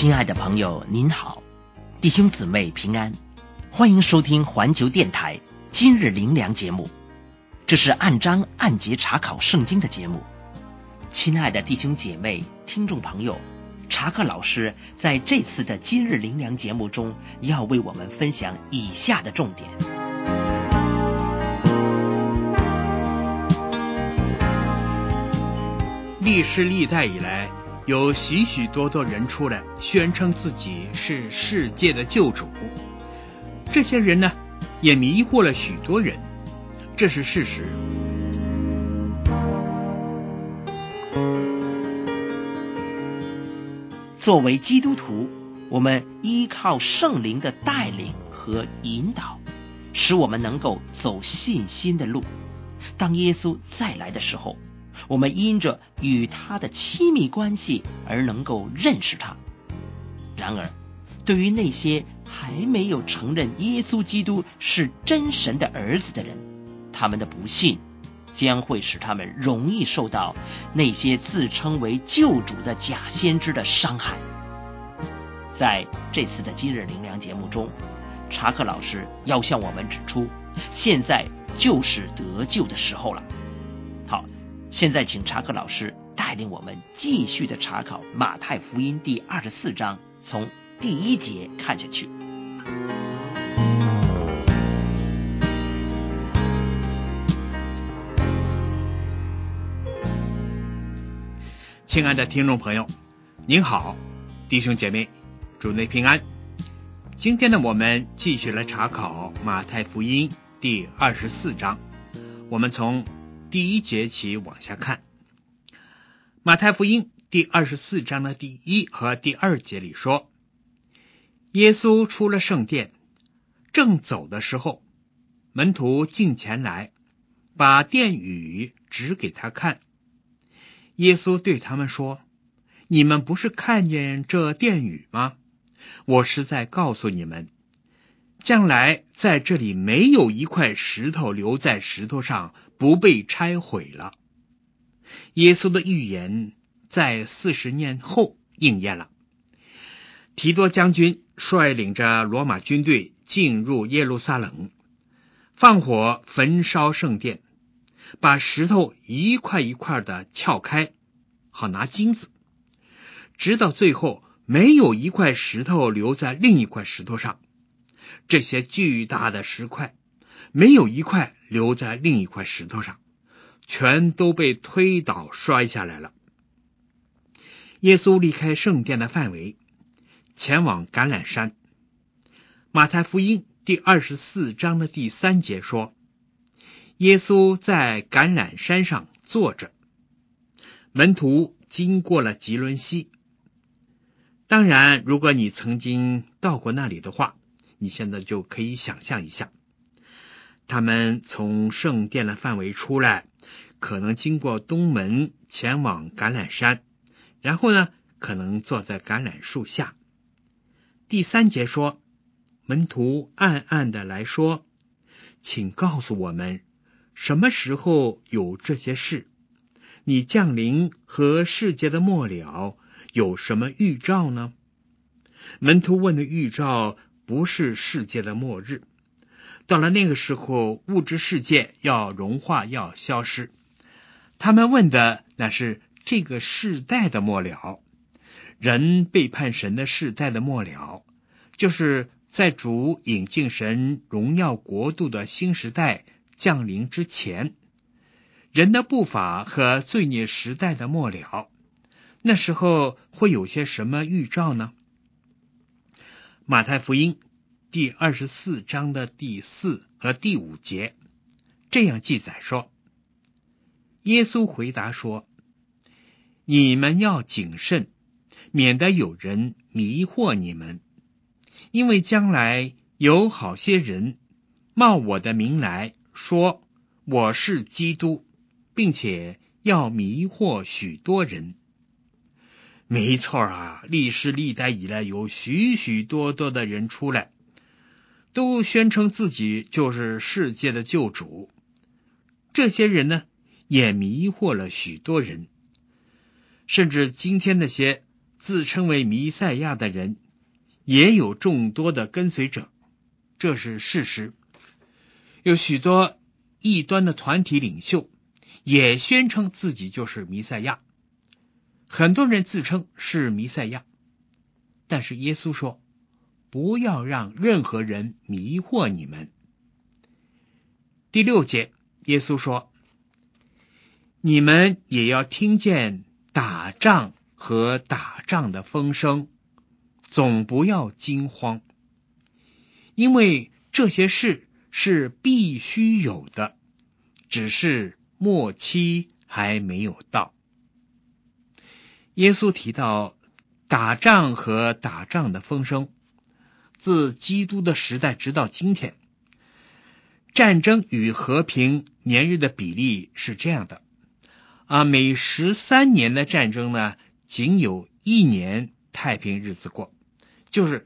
亲爱的朋友您好，弟兄姊妹平安，欢迎收听环球电台今日灵粮节目，这是按章按节查考圣经的节目。亲爱的弟兄姐妹听众朋友，查克老师在这次的今日灵粮节目中要为我们分享以下的重点。 历世历代以来，有许许多多人出来宣称自己是世界的救主，这些人呢，也迷惑了许多人，这是事实。 作为基督徒，我们依靠圣灵的带领和引导，使我们能够走信心的路。当耶稣再来的时候，我们因着与他的亲密关系而能够认识他。然而，对于那些还没有承认耶稣基督是真神的儿子的人，他们的不信将会使他们容易受到那些自称为救主的假先知的伤害。在这次的今日灵粮节目中，查克老师要向我们指出，现在就是得救的时候了。好，现在请查克老师带领我们继续的查考马太福音第24章，从第1节看下去。 亲爱的听众朋友，您好，弟兄姐妹，主内平安。今天呢，我们继续来查考马太福音第24章，我们从第1节起往下看。马太福音第24章的第1和第2节里说，耶稣出了圣殿，正走的时候，门徒近前来，把殿宇指给他看。耶稣对他们说，你们不是看见这殿宇吗？我实在告诉你们，将来在这里没有一块石头留在石头上不被拆毁了。耶稣的预言在40年后应验了。提多将军率领着罗马军队进入耶路撒冷，放火焚烧圣殿，把石头一块一块的撬开，好拿金子，直到最后没有一块石头留在另一块石头上。这些巨大的石块没有一块留在另一块石头上，全都被推倒摔下来了。耶稣离开圣殿的范围，前往橄榄山。马太福音第24章的第3节说，耶稣在橄榄山上坐着，门徒经过了吉伦西。当然，如果你曾经到过那里的话，你现在就可以想象一下，他们从圣殿的范围出来，可能经过东门前往橄榄山，然后呢，可能坐在橄榄树下。第3节说，门徒暗暗的来说，请告诉我们，什么时候有这些事？你降临和世界的末了有什么预兆呢？门徒问的预兆不是世界的末日，到了那个时候，物质世界要融化，要消失。他们问的那是这个世代的末了，人背叛神的世代的末了，就是在主引进神荣耀国度的新时代降临之前，人的步伐和罪孽时代的末了。那时候会有些什么预兆呢？马太福音第24章的第4和第5节这样记载说，耶稣回答说，你们要谨慎，免得有人迷惑你们，因为将来有好些人冒我的名来说我是基督，并且要迷惑许多人。没错啊，历世历代以来有许许多多的人出来，都宣称自己就是世界的救主。这些人呢，也迷惑了许多人。甚至今天那些自称为弥赛亚的人也有众多的跟随者，这是事实。有许多异端的团体领袖也宣称自己就是弥赛亚，很多人自称是弥赛亚，但是耶稣说，不要让任何人迷惑你们。第6节，耶稣说，你们也要听见打仗和打仗的风声，总不要惊慌，因为这些事是必须有的，只是末期还没有到。耶稣提到打仗和打仗的风声，自基督的时代直到今天，战争与和平年日的比例是这样的每13年的战争呢，仅有1年太平日子过，就是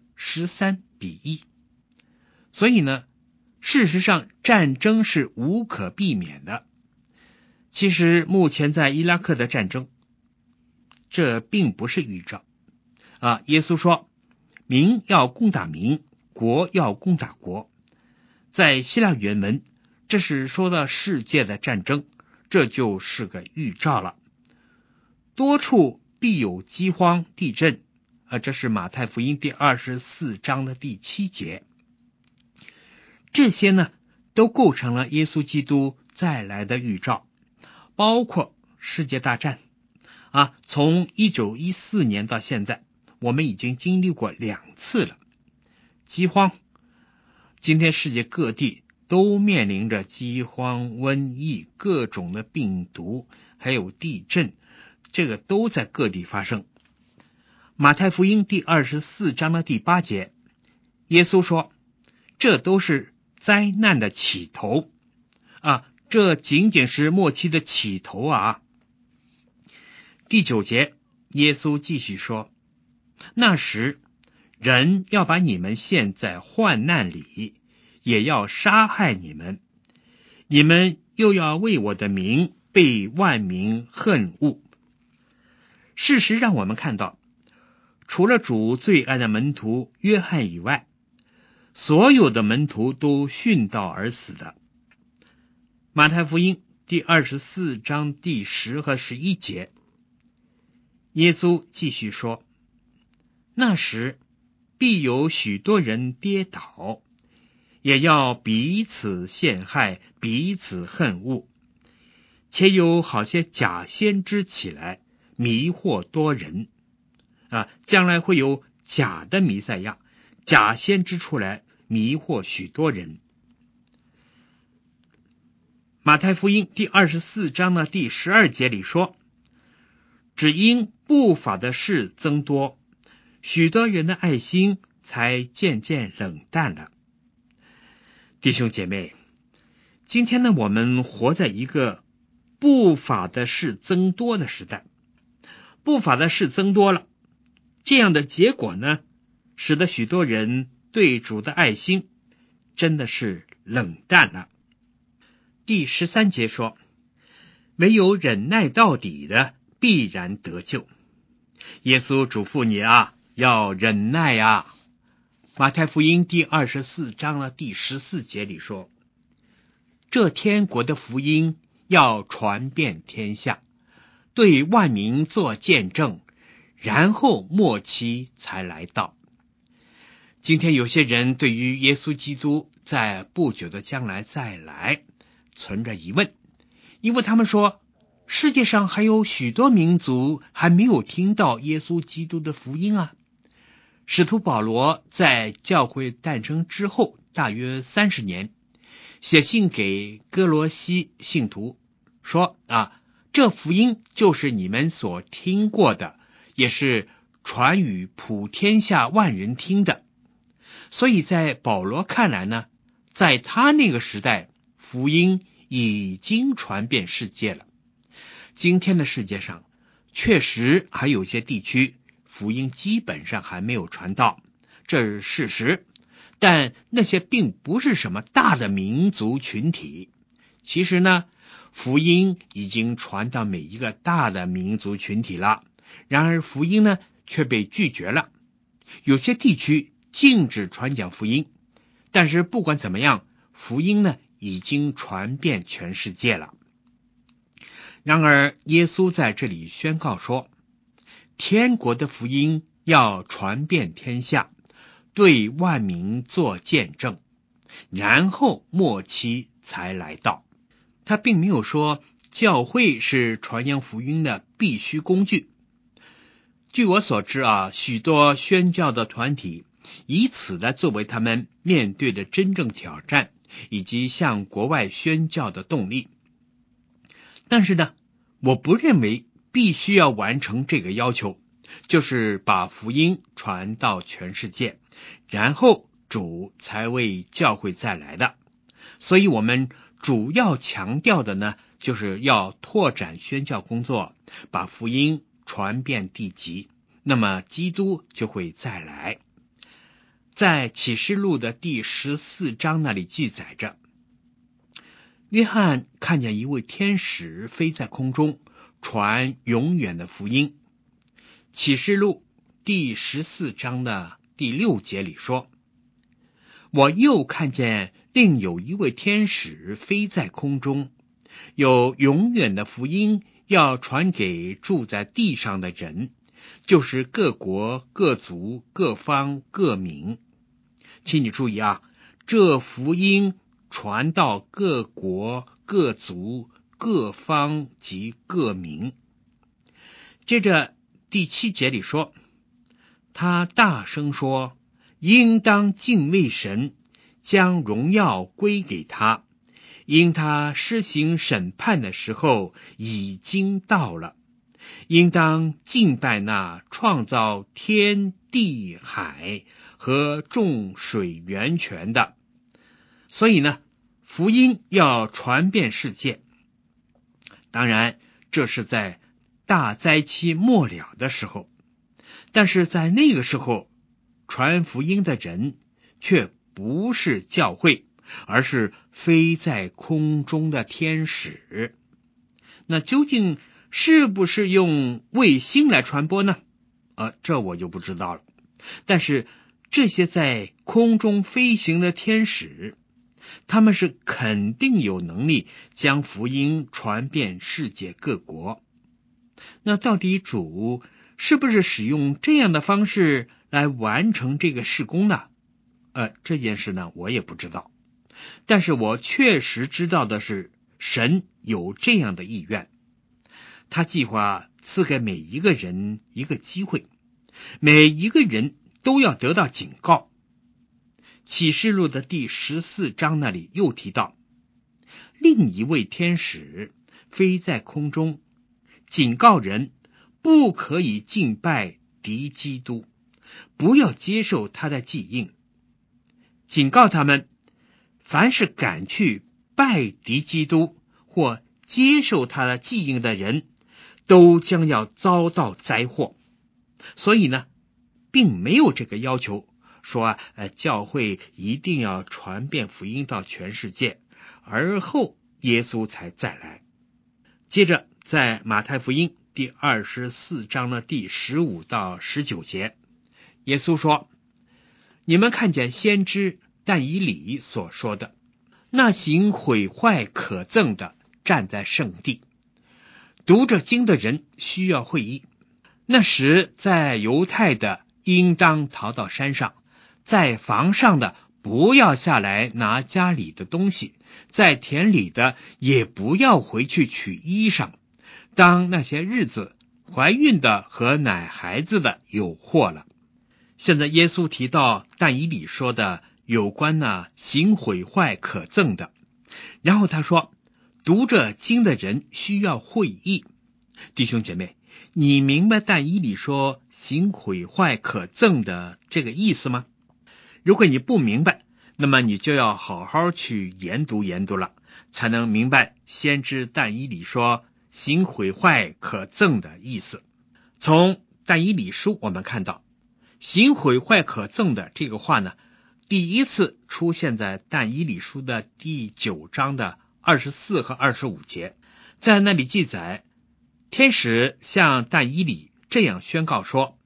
13:1。所以呢，事实上战争是无可避免的。其实目前在伊拉克的战争，这并不是预兆耶稣说，民要攻打民，国要攻打国。在希腊原文，这是说到世界的战争，这就是个预兆了。多处必有饥荒、地震这是马太福音第24章的第7节。这些呢，都构成了耶稣基督再来的预兆，包括世界大战从1914年到现在，我们已经经历过2次了。饥荒，今天世界各地都面临着饥荒、瘟疫、各种的病毒，还有地震，这个都在各地发生。马太福音第24章的第8节，耶稣说，这都是灾难的起头这仅仅是末期的起头第9节，耶稣继续说，那时人要把你们陷在患难里，也要杀害你们，你们又要为我的名被万民恨恶。事实让我们看到，除了主最爱的门徒约翰以外，所有的门徒都殉道而死的。马太福音第24章第10和11节，耶稣继续说，那时必有许多人跌倒，也要彼此陷害，彼此恨恶，且有好些假先知起来，迷惑多人将来会有假的弥赛亚、假先知出来，迷惑许多人。马太福音第24章的第12节里说，只因不法的事增多，许多人的爱心才渐渐冷淡了。弟兄姐妹，今天呢，我们活在一个不法的事增多的时代，不法的事增多了，这样的结果呢，使得许多人对主的爱心真的是冷淡了。第13节说，唯有忍耐到底的必然得救。耶稣嘱咐你要忍耐马太福音第24章的第14节里说，这天国的福音要传遍天下，对万民做见证，然后末期才来到。今天有些人对于耶稣基督在不久的将来再来存着疑问，因为他们说，世界上还有许多民族还没有听到耶稣基督的福音使徒保罗在教会诞生之后大约30年，写信给哥罗西信徒说这福音就是你们所听过的，也是传与普天下万人听的。所以在保罗看来呢，在他那个时代，福音已经传遍世界了。今天的世界上确实还有些地区福音基本上还没有传到，这是事实，但那些并不是什么大的民族群体。其实呢，福音已经传到每一个大的民族群体了，然而福音呢， 却被拒绝了，有些地区禁止传讲福音，但是不管怎么样，福音呢已经传遍全世界了。然而耶稣在这里宣告说，天国的福音要传遍天下，对万民做见证，然后末期才来到。他并没有说教会是传扬福音的必须工具。据我所知许多宣教的团体以此来作为他们面对的真正挑战，以及向国外宣教的动力。但是呢，我不认为必须要完成这个要求，就是把福音传到全世界，然后主才为教会再来的。所以我们主要强调的呢，就是要拓展宣教工作，把福音传遍地极，那么基督就会再来。在启示录的第14章那里记载着，约翰看见一位天使飞在空中，传永远的福音。启示录第14章的第6节里说，我又看见另有一位天使飞在空中，有永远的福音要传给住在地上的人，就是各国、各族、各方、各民。请你注意这福音传到各国、各族、各方及各民。接着第7节里说，他大声说，应当敬畏神，将荣耀归给他，因他施行审判的时候已经到了，应当敬拜那创造天地海和众水源泉的。所以呢，福音要传遍世界。当然这是在大灾期末了的时候，但是在那个时候传福音的人却不是教会，而是飞在空中的天使。那究竟是不是用卫星来传播呢？这我就不知道了。但是这些在空中飞行的天使，他们是肯定有能力将福音传遍世界各国。那到底主是不是使用这样的方式来完成这个事工呢？这件事呢，我也不知道。但是我确实知道的是，神有这样的意愿。他计划赐给每一个人一个机会，每一个人都要得到警告。启示录的第14章那里又提到，另一位天使飞在空中，警告人不可以敬拜敌基督，不要接受他的祭印，警告他们，凡是敢去拜敌基督或接受他的祭印的人，都将要遭到灾祸。所以呢，并没有这个要求说教会一定要传遍福音到全世界，而后耶稣才再来。接着在马太福音第24章的第15到19节，耶稣说，你们看见先知但以理所说的，那行毁坏可憎的站在圣地，读这经的人需要会意。那时在犹太的应当逃到山上，在房上的不要下来拿家里的东西，在田里的也不要回去取衣裳。当那些日子，怀孕的和奶孩子的有祸了。现在耶稣提到但以理说的有关行毁坏可憎的，然后他说，读这经的人需要会意。弟兄姐妹，你明白但以理说行毁坏可憎的这个意思吗？如果你不明白，那么你就要好好去研读研读了，才能明白先知但以理说行毁坏可憎的意思。从但以理书我们看到，行毁坏可憎的这个话呢，第一次出现在但以理书的第9章的24和25节。在那里记载，天使向但以理这样宣告说，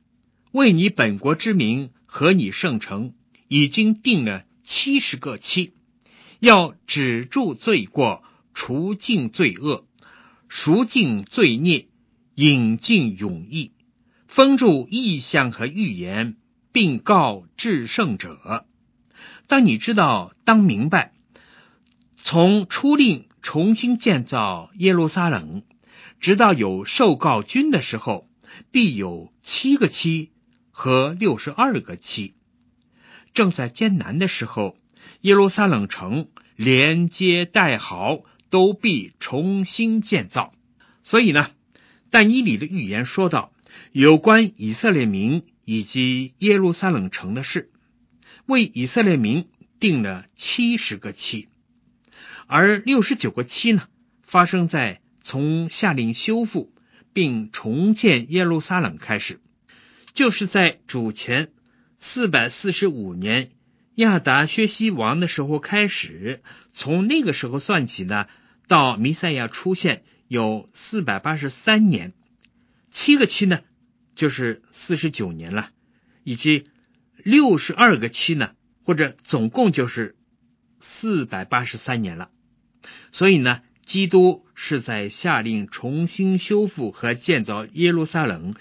为你本国之名和你圣城已经定了70个期，要止住罪过，除尽罪恶，赎尽罪孽，引进永义，封住异象和预言，并告至圣者。当你知道，当明白，从初令重新建造耶路撒冷，直到有受告君的时候，必有7个期和62个期。正在艰难的时候，耶路撒冷城连接带壕都必重新建造。所以呢，但以理的预言说到有关以色列民以及耶路撒冷城的事，为以色列民定了70个期，而69个期呢，发生在从下令修复并重建耶路撒冷开始，就是在主前445年亚达薛西王的时候开始，从那个时候算起呢，到弥赛亚出现有483年，7个期呢就是49年了，以及62个期呢，或者总共就是483年了。所以呢，基督是在下令重新修复和建造耶路撒冷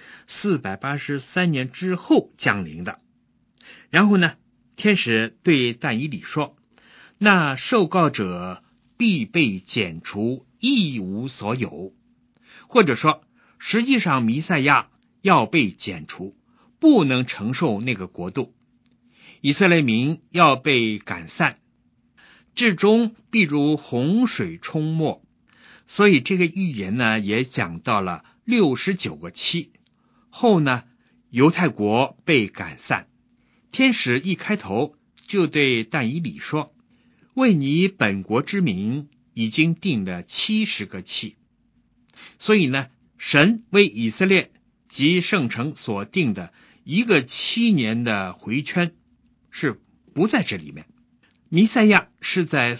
483年之后降临的。然后呢，天使对但以理说，那受告者必被剪除，一无所有。或者说，实际上弥赛亚要被剪除，不能承受那个国度，以色列民要被赶散，至终必如洪水冲没。所以这个预言呢，也讲到了69个期后呢，犹太国被赶散。天使一开头就对但以理说，为你本国之名已经定了70个期。所以呢，神为以色列及圣城所定的一个7年的回圈是不在这里面。弥赛亚是在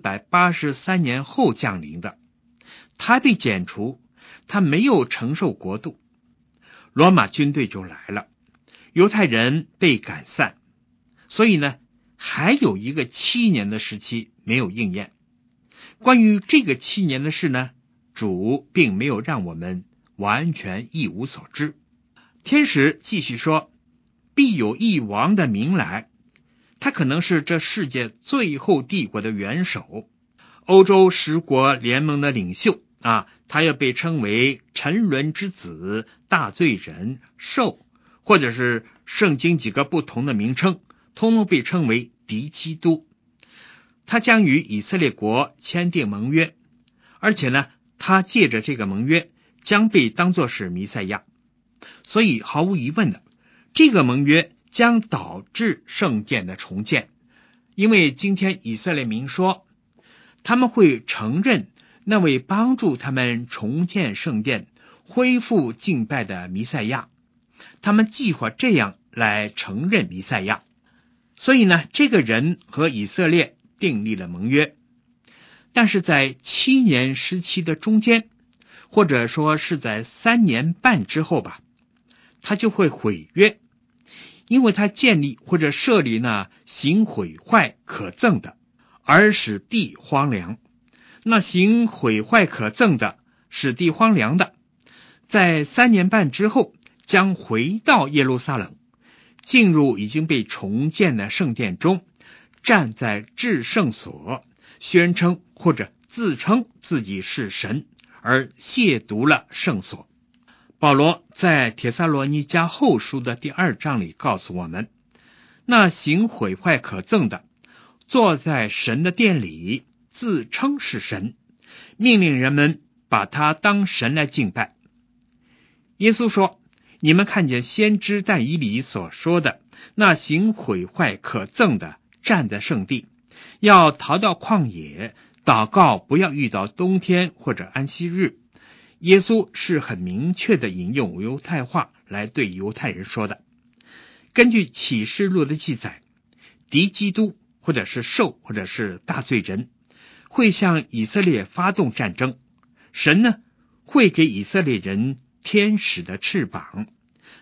483年后降临的，他被剪除，他没有承受国度，罗马军队就来了，犹太人被赶散，所以呢，还有一个7年的时期没有应验。关于这个7年的事呢，主并没有让我们完全一无所知。天使继续说，必有一王的名来，他可能是这世界最后帝国的元首，欧洲10国联盟的领袖他要被称为沉沦之子、大罪人、兽，或者是圣经几个不同的名称，通通被称为敌基督。他将与以色列国签订盟约，而且呢，他借着这个盟约将被当作是弥赛亚。所以毫无疑问的，这个盟约将导致圣殿的重建，因为今天以色列民说，他们会承认那位帮助他们重建圣殿、恢复敬拜的弥赛亚，他们计划这样来承认弥赛亚。所以呢，这个人和以色列订立了盟约，但是在7年时期的中间，或者说是在3年半之后吧，他就会毁约，因为他建立或者设立那行毁坏可憎的，而使地荒凉。那行毁坏可憎的，使地荒凉的，在3年半之后将回到耶路撒冷，进入已经被重建的圣殿中，站在至圣所，宣称或者自称自己是神，而亵渎了圣所。保罗在帖撒罗尼迦后书的第2章里告诉我们，那行毁坏可憎的，坐在神的殿里，自称是神，命令人们把他当神来敬拜。耶稣说，你们看见先知但以理所说的，那行毁坏可憎的站在圣地，要逃到旷野，祷告不要遇到冬天或者安息日。耶稣是很明确的引用犹太话来对犹太人说的。根据启示录的记载，敌基督或者是兽或者是大罪人会向以色列发动战争，神呢会给以色列人天使的翅膀，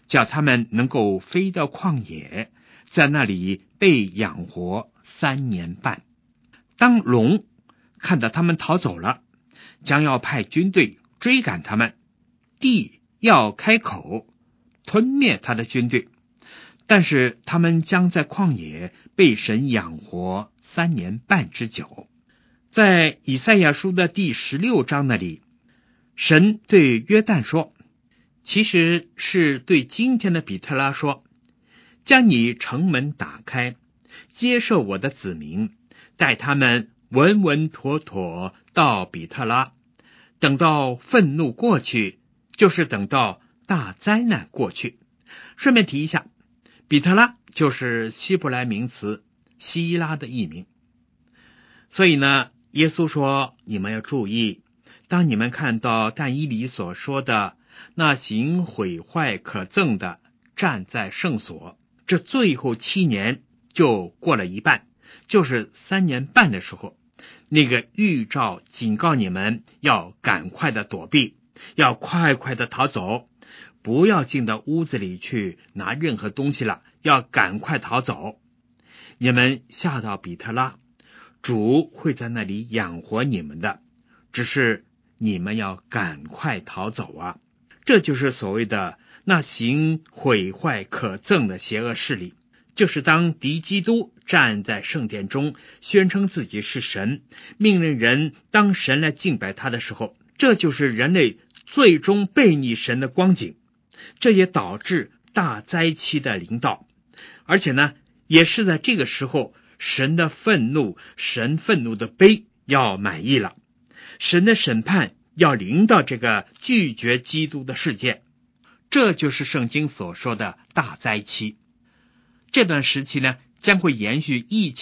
叫他们能够飞到旷野，在那里被养活3年半。当龙看到他们逃走了，将要派军队追赶他们，地要开口吞灭他的军队，但是他们将在旷野被神养活3年半之久。在以赛亚书的第16章那里，神对约旦说，其实是对今天的比特拉说，将你城门打开，接受我的子民，带他们稳稳妥妥到比特拉，等到愤怒过去，就是等到大灾难过去。顺便提一下，比特拉就是希伯来名词希拉的译名。所以呢，耶稣说，你们要注意，当你们看到但以理所说的那行毁坏可憎的站在圣所，这最后7年就过了一半，就是3年半的时候，那个预兆警告你们要赶快的躲避，要快快的逃走，不要进到屋子里去拿任何东西了，要赶快逃走。你们下到比特拉，主会在那里养活你们的，只是你们要赶快逃走啊！这就是所谓的那行毁坏可憎的邪恶势力，就是当敌基督站在圣殿中宣称自己是神，命令人当神来敬拜他的时候，这就是人类最终背逆神的光景。这也导致大灾期的临到，而且呢，也是在这个时候，神的愤怒的杯要满溢了，神的审判要临到这个拒绝基督的世界。这就是圣经所说的大灾期。这段时期呢，将会延续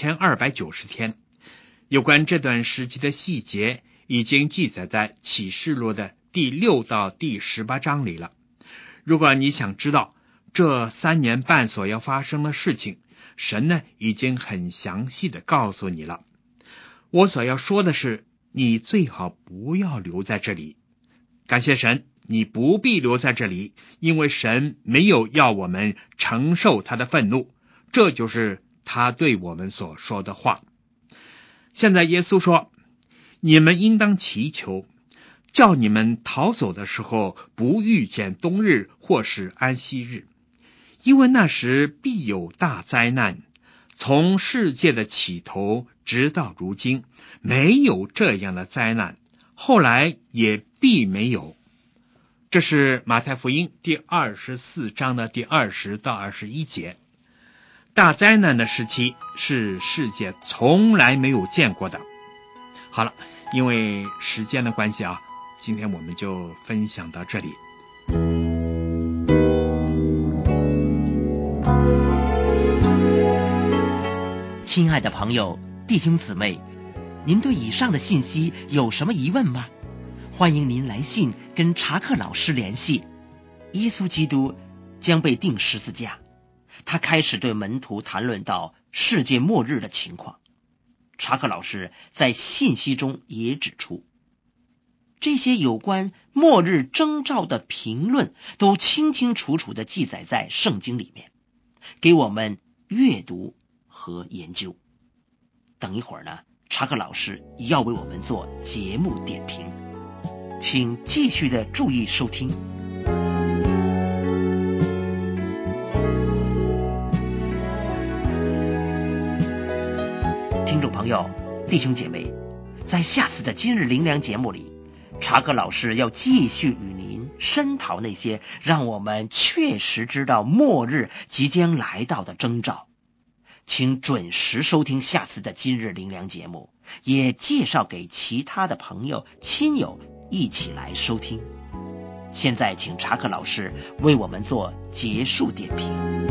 1290天。有关这段时期的细节已经记载在启示录的第6到第18章里了。如果你想知道这3年半所要发生的事情，神呢已经很详细的告诉你了。我所要说的是，你最好不要留在这里。感谢神，你不必留在这里，因为神没有要我们承受他的愤怒，这就是他对我们所说的话。现在耶稣说，你们应当祈求，叫你们逃走的时候不遇见冬日或是安息日，因为那时必有大灾难，从世界的起头直到如今，没有这样的灾难，后来也必没有。这是马太福音第24章的第20到21节。大灾难的时期是世界从来没有见过的。好了，因为时间的关系啊，今天我们就分享到这里。 亲爱的朋友、弟兄姊妹，您对以上的信息有什么疑问吗？欢迎您来信跟查克老师联系。耶稣基督将被钉十字架，他开始对门徒谈论到世界末日的情况。查克老师在信息中也指出，这些有关末日征兆的评论都清清楚楚地记载在圣经里面，给我们阅读和研究。等一会儿呢，查克老师要为我们做节目点评，请继续的注意收听。听众朋友、弟兄姐妹，在下次的今日灵粮节目里，查克老师要继续与您深讨那些让我们确实知道末日即将来到的征兆。请准时收听下次的今日灵粮节目，也介绍给其他的朋友、亲友一起来收听。现在请查克老师为我们做结束点评。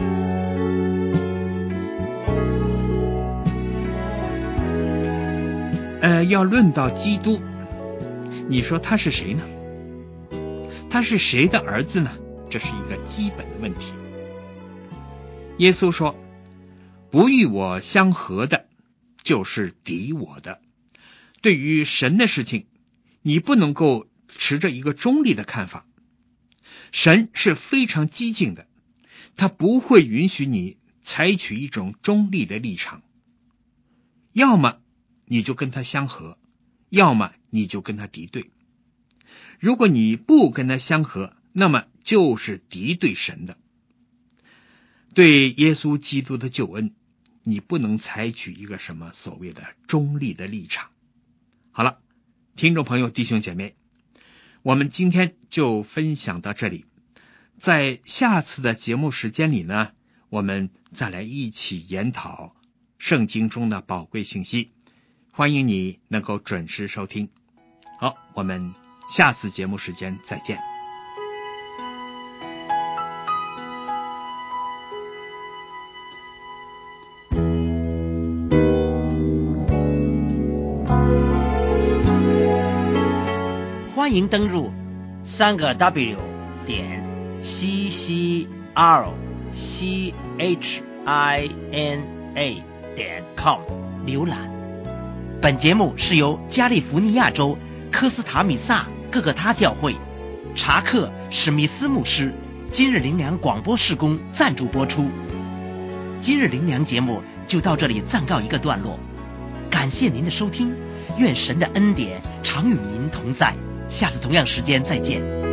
要论到基督，你说他是谁呢？他是谁的儿子呢？这是一个基本的问题。耶稣说，不与我相合的，就是敌我的。对于神的事情，你不能够持着一个中立的看法。神是非常激进的， 他不会允许你采取一种中立的立场，要么你就跟他相合，要么你就跟他敌对。如果你不跟他相合，那么就是敌对神的。对耶稣基督的救恩，你不能采取一个什么所谓的中立的立场。好了，听众朋友弟兄姐妹，我们今天就分享到这里。在下次的节目时间里呢，我们再来一起研讨圣经中的宝贵信息，欢迎你能够准时收听。好，我们下次节目时间再见。 欢迎登入3W CCRCHINA.com 浏览。本节目是由加利福尼亚州科斯塔米萨各个他教会查克史密斯牧师今日灵粮广播事工赞助播出。今日灵粮节目就到这里暂告一个段落，感谢您的收听，愿神的恩典常与您同在，下次同样时间再见。